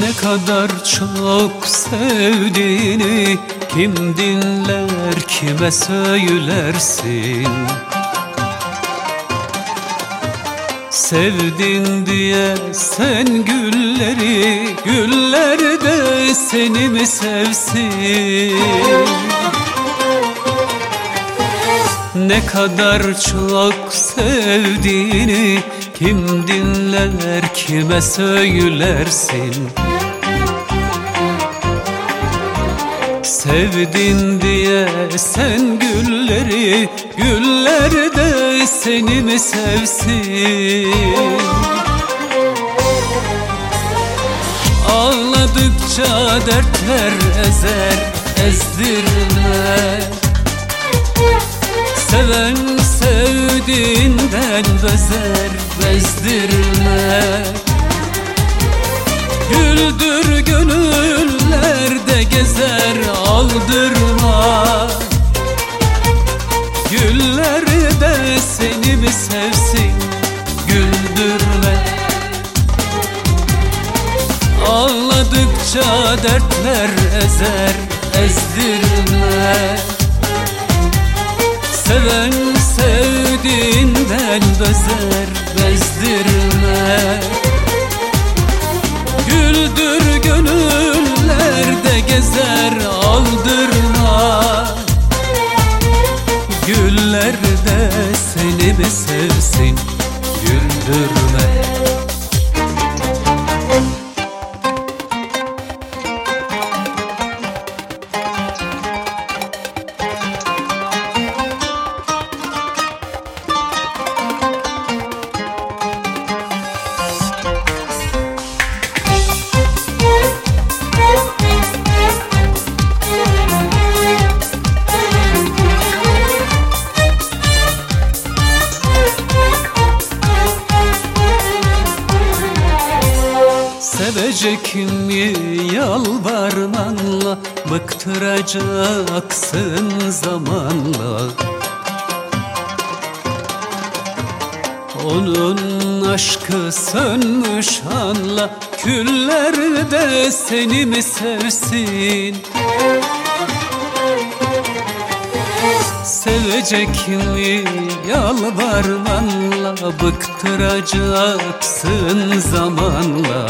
Ne kadar çok sevdiğini kim dinler, kime söylersin? Sevdin diye sen gülleri, güller de seni mi sevsin? Ne kadar çok sevdiğini kim dinler, kime söylersin? Sevdin diye sen gülleri, güller de seni mi sevsin? Ağladıkça dertler ezer, ezdirme. Seven sevdiğinden bezer, bezdirme. Güldür gönüllerde gezer, aldırma. Güller de seni mi sevsin, güldürme. Ağladıkça dertler ezer, ezdirme. Seven sevdiğinden bezer, bezdirme. Güldür gönüllerde gezer, aldırma. Güller de seni mi sevsin, güldürme. Sevecek mi yalvarmanla, bıktıracaksın zamanla. Onun aşkı sönmüş anla, küller de seni mi sevsin? Sevecek mi yalvarmanla, bıktıracaksın zamanla.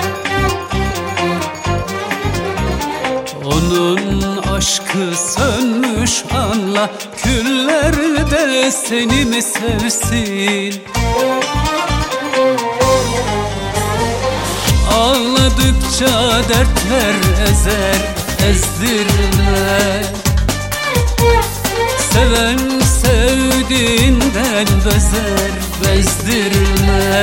Onun aşkı sönmüş anla, küller de seni mi sevsin? Ağladıkça dertler ezer, ezdirme. Seven sevdiğinden bezer, bezdirme.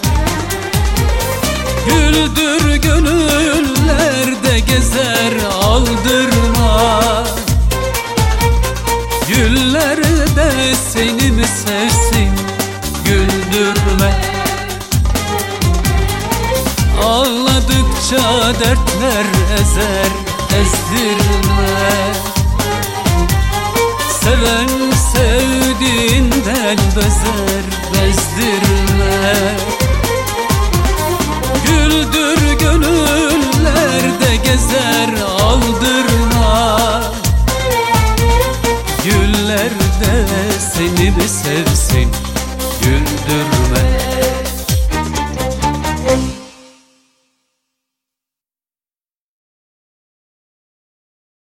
Güldür gönüllerde gezer, aldırma. Güller de seni mi sevsin, güldürme. Ağladıkça dertler ezer, ezdirme. Seven sevdiğinden bezer, bezdirme. Güldür gönüllerde gezer,